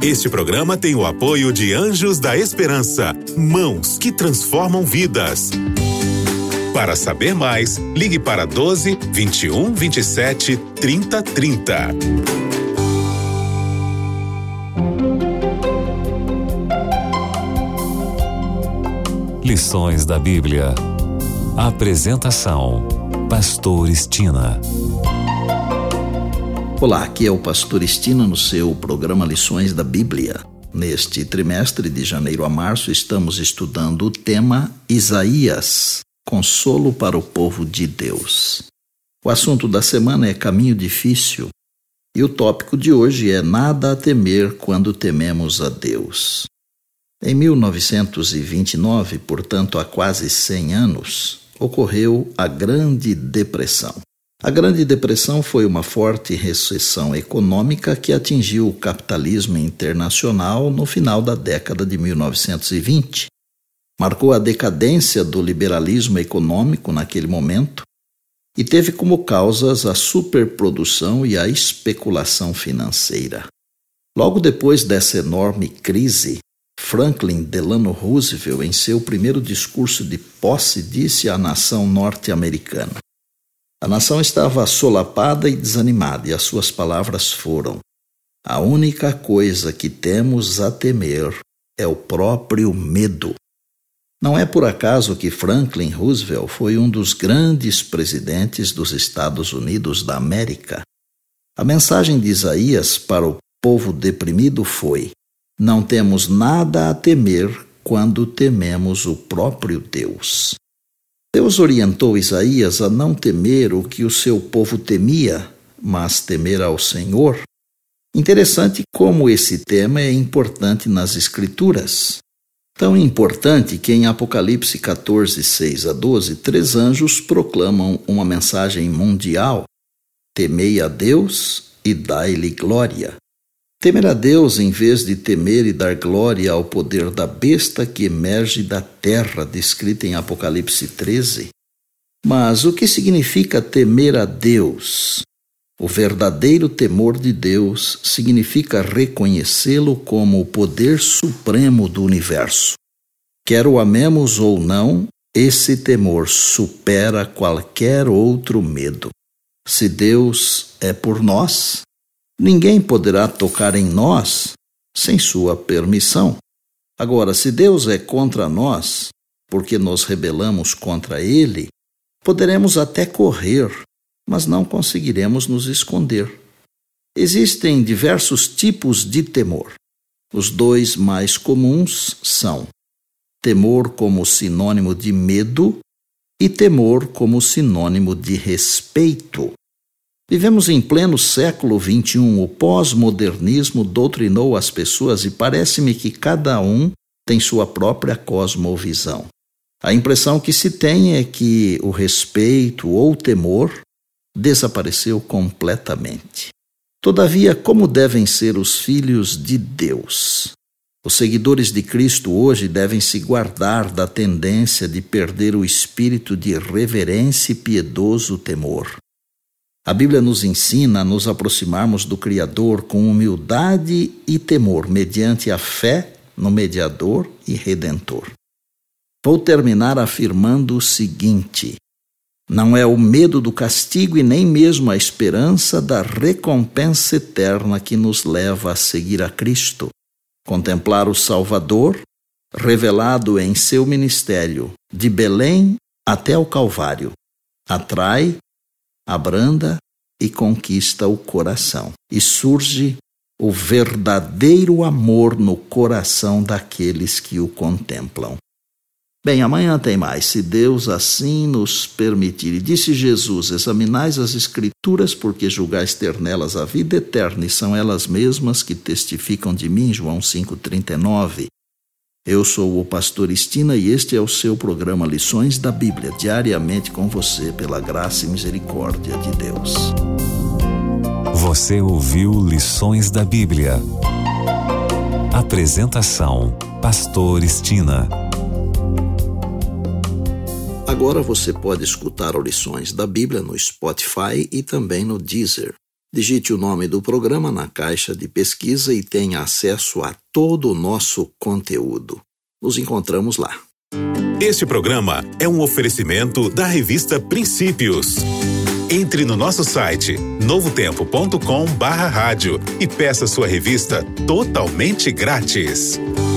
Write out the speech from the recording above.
Este programa tem o apoio de Anjos da Esperança, mãos que transformam vidas. Para saber mais, ligue para 12 21 27 30 30. Lições da Bíblia. Apresentação: Pastor Estina. Olá, aqui é o Pastor Estina no seu programa Lições da Bíblia. Neste trimestre de janeiro a março estamos estudando o tema Isaías, consolo para o povo de Deus. O assunto da semana é caminho difícil e o tópico de hoje é nada a temer quando tememos a Deus. Em 1929, portanto há quase 100 anos, ocorreu a Grande Depressão. A Grande Depressão foi uma forte recessão econômica que atingiu o capitalismo internacional no final da década de 1920. Marcou a decadência do liberalismo econômico naquele momento e teve como causas a superprodução e a especulação financeira. Logo depois dessa enorme crise, Franklin Delano Roosevelt, em seu primeiro discurso de posse, disse à nação norte-americana: a nação estava assolapada e desanimada, e as suas palavras foram: a única coisa que temos a temer é o próprio medo. Não é por acaso que Franklin Roosevelt foi um dos grandes presidentes dos Estados Unidos da América. A mensagem de Isaías para o povo deprimido foi: não temos nada a temer quando tememos o próprio Deus. Deus orientou Isaías a não temer o que o seu povo temia, mas temer ao Senhor. Interessante como esse tema é importante nas Escrituras. Tão importante que em Apocalipse 14, 6 a 12, 3 anjos proclamam uma mensagem mundial: temei a Deus e dai-lhe glória. Temer a Deus em vez de temer e dar glória ao poder da besta que emerge da terra, descrita em Apocalipse 13. Mas o que significa temer a Deus? O verdadeiro temor de Deus significa reconhecê-lo como o poder supremo do universo. Quer o amemos ou não, esse temor supera qualquer outro medo. Se Deus é por nós, ninguém poderá tocar em nós sem sua permissão. Agora, se Deus é contra nós, porque nos rebelamos contra Ele, poderemos até correr, mas não conseguiremos nos esconder. Existem diversos tipos de temor. Os dois mais comuns são temor como sinônimo de medo e temor como sinônimo de respeito. Vivemos em pleno século XXI. O pós-modernismo doutrinou as pessoas e parece-me que cada um tem sua própria cosmovisão. A impressão que se tem é que o respeito ou temor desapareceu completamente. Todavia, como devem ser os filhos de Deus? Os seguidores de Cristo hoje devem se guardar da tendência de perder o espírito de reverência e piedoso temor. A Bíblia nos ensina a nos aproximarmos do Criador com humildade e temor, mediante a fé no Mediador e Redentor. Vou terminar afirmando o seguinte: não é o medo do castigo e nem mesmo a esperança da recompensa eterna que nos leva a seguir a Cristo. Contemplar o Salvador, revelado em seu ministério, de Belém até o Calvário, atrai, abranda e conquista o coração. E surge o verdadeiro amor no coração daqueles que o contemplam. Bem, amanhã tem mais, se Deus assim nos permitir. E disse Jesus: examinais as Escrituras, porque julgais ter nelas a vida eterna, e são elas mesmas que testificam de mim. João 5,39. Eu sou o Pastor Estina e este é o seu programa Lições da Bíblia, diariamente com você, pela graça e misericórdia de Deus. Você ouviu Lições da Bíblia. Apresentação: Pastor Estina. Agora você pode escutar Lições da Bíblia no Spotify e também no Deezer. Digite o nome do programa na caixa de pesquisa e tenha acesso a todo o nosso conteúdo. Nos encontramos lá. Este programa é um oferecimento da revista Princípios. Entre no nosso site novotempo.com/rádio e peça sua revista totalmente grátis.